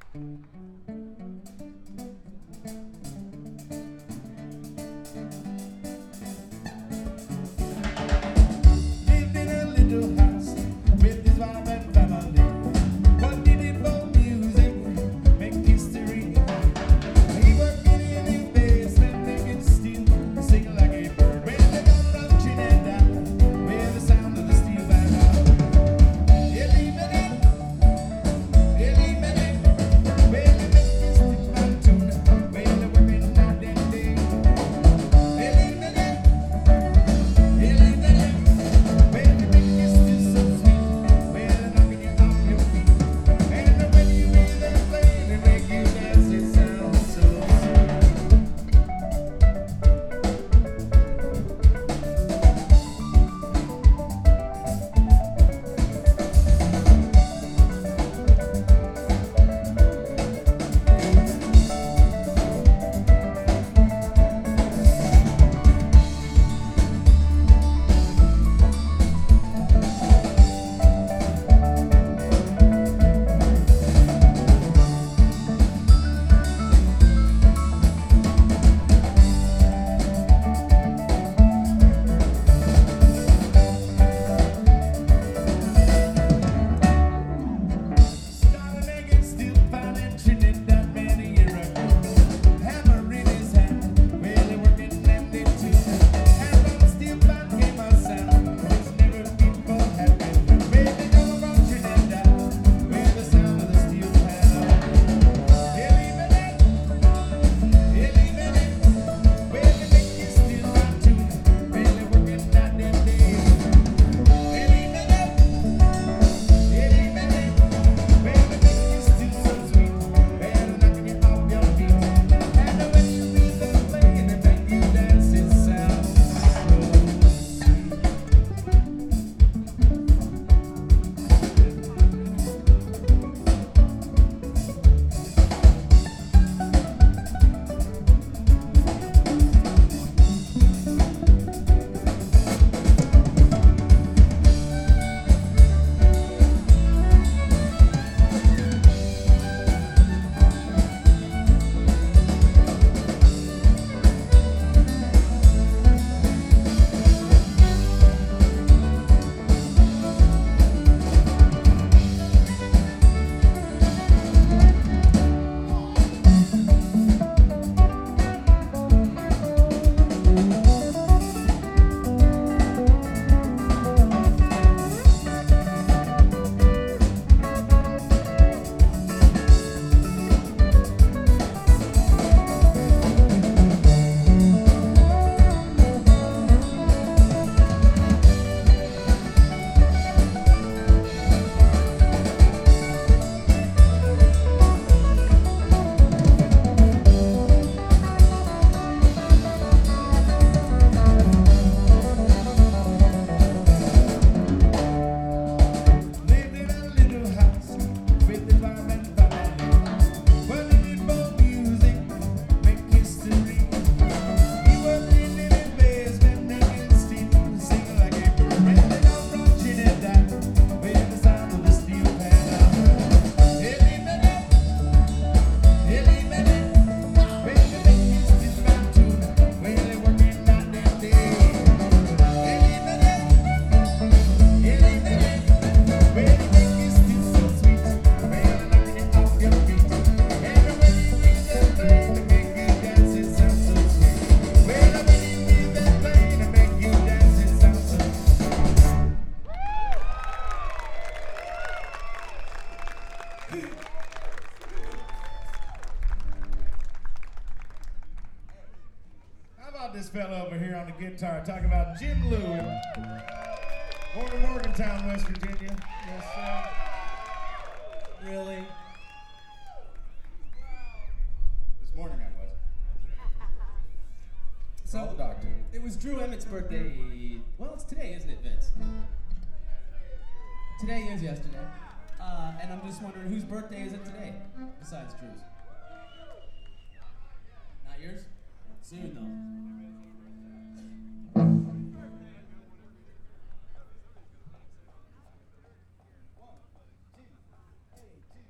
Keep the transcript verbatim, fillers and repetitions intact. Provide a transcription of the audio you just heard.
This fella over here on the guitar, talk about Jim Lou, born in Morgantown, West Virginia. Yes, sir. Really? This morning I was. So, Call the doctor. It was Drew Emmett's birthday. Well, it's today, isn't it, Vince? Today is yesterday. Uh, and I'm just wondering whose birthday is it today, besides Drew's? Not yours? Soon, though.